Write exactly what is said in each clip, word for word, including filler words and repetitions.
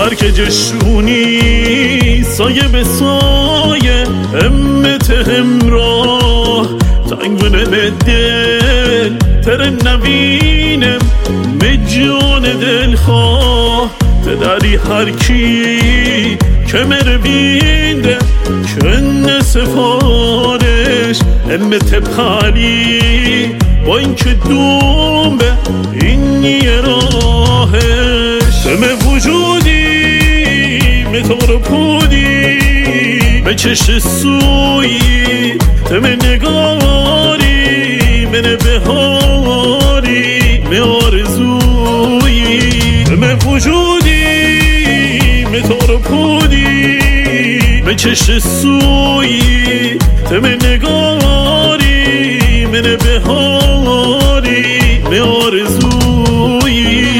هر که جشونی سایه به سایه همت همراه تنگونه به دل تر نوینم مجان دل خواه تداری هر کی که مروینده کنه سفارش همت بخالی با این که دومه این یه راهش همه وجودی متار پودی به چش سویی همه نگاری منه بهاری می آرزویی همه وجودی متار پودی به چش سویی همه نگاری منه بهاری می آرزویی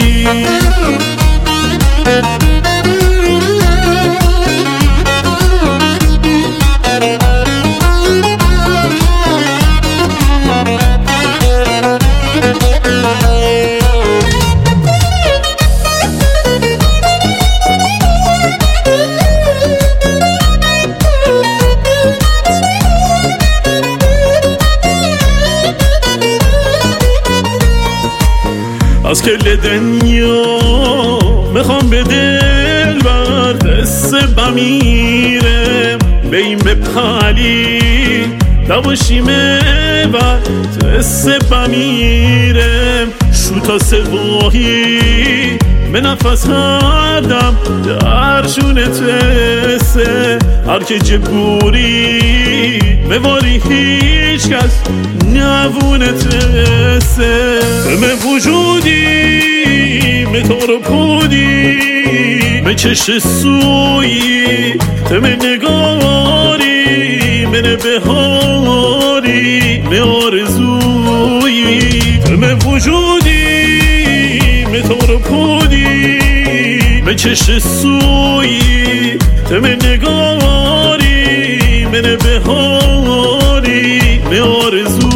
از کل دنیا میخوام به دل بر دست بمیرم به این بپالی دوشیمه و دست بمیرم شوتا سواهی به نفس هر دم درشونه تسه هر که جبوری بواری هیچ کس نبونه تسه همه وجودی متار پودی به چش سویی همه نگاری منه بهاری می آرزویی همه وجودی متار پودی به چش سویی همه نگاری منه بهاری می آرزویی